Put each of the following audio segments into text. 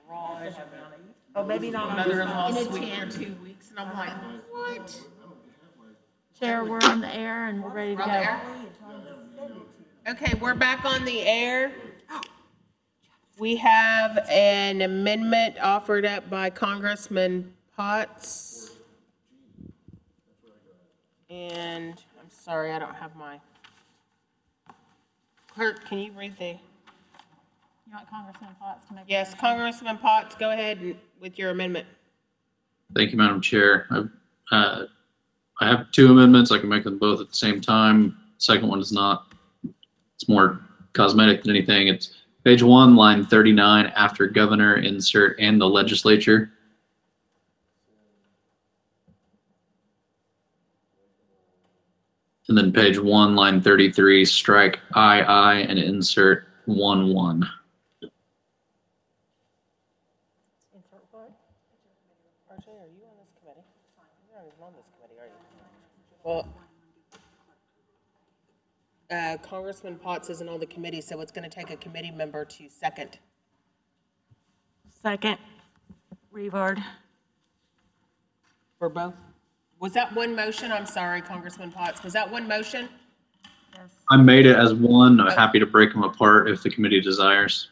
garage. Oh, maybe not on this Mother-in-law one. And it's suite. here 2 weeks, and I'm like, what? Chair, we're on the air and we're ready to We're on the go. air? Okay, we're back on the air. We have an amendment offered up by Congressman Potts. And I'm sorry, I don't have my. Clerk, can you read the? You want Congressman Potts to make? Yes, Congressman Potts, go ahead with your amendment. Thank you, Madam Chair. I have two amendments. I can make them both at the same time. Second one is not. It's more cosmetic than anything. It's page 1, line 39, after governor, insert and the legislature. And then page 1, line 33, strike II and insert 1-1. Insert what? RJ, are you on this committee? You're not even on this committee, are you? Well, Congressman Potts isn't on the committee, so it's gonna take a committee member to second. Second, Revard. For both? Was that one motion? I'm sorry, Congressman Potts. Was that one motion? Yes. I made it as one. I'm happy to break them apart if the committee desires.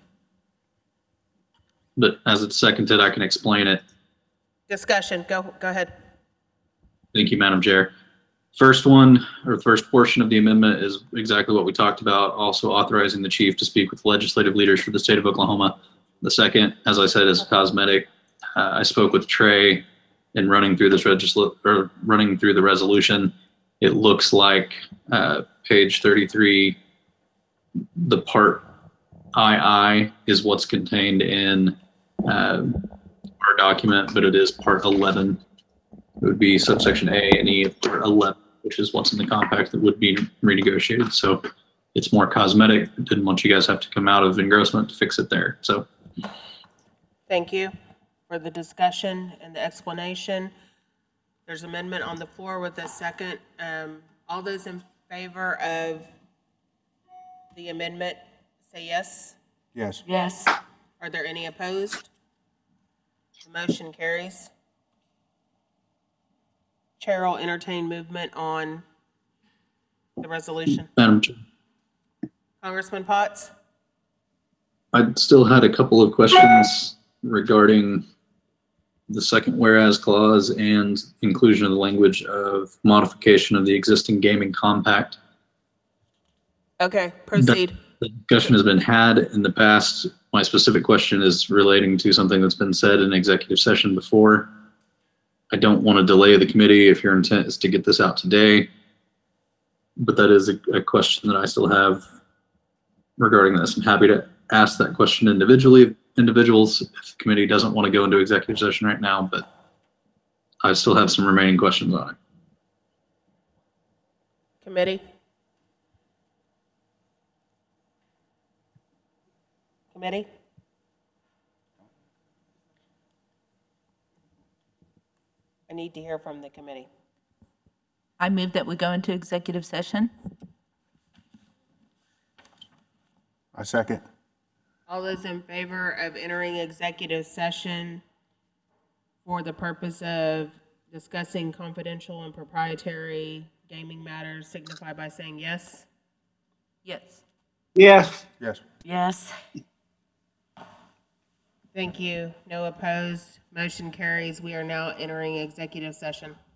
But as it's seconded, I can explain it. Discussion, go ahead. Thank you, Madam Chair. First one, or first portion of the amendment is exactly what we talked about, also authorizing the chief to speak with legislative leaders for the state of Oklahoma. The second, as I said, is cosmetic. I spoke with Trey in running through this running through the resolution. It looks like page 33, the part II is what's contained in our document, but it is part 11. It would be subsection A and E of part 11, which is what's in the compact that would be renegotiated. So it's more cosmetic. Didn't want you guys to have to come out of engrossment to fix it there. So Thank you for the discussion and the explanation. There's amendment on the floor with a second. All those in favor of the amendment, say yes. Yes. Yes. Are there any opposed? The motion carries. Chair will entertain movement on the resolution. Madam Chair, Congressman Potts? I still had a couple of questions regarding the second whereas clause and inclusion of the language of modification of the existing gaming compact. Okay, proceed. The discussion has been had in the past. My specific question is relating to something that's been said in executive session before. I don't want to delay the committee if your intent is to get this out today, but that is a question that I still have regarding this. I'm happy to ask that question individuals if the committee doesn't want to go into executive session right now, but I still have some remaining questions on it. Committee? Committee? I need to hear from the committee. I move that we go into executive session. I second. All those in favor of entering executive session for the purpose of discussing confidential and proprietary gaming matters signify by saying yes. Yes. Yes. Yes. Thank you. No opposed. Motion carries. We are now entering executive session.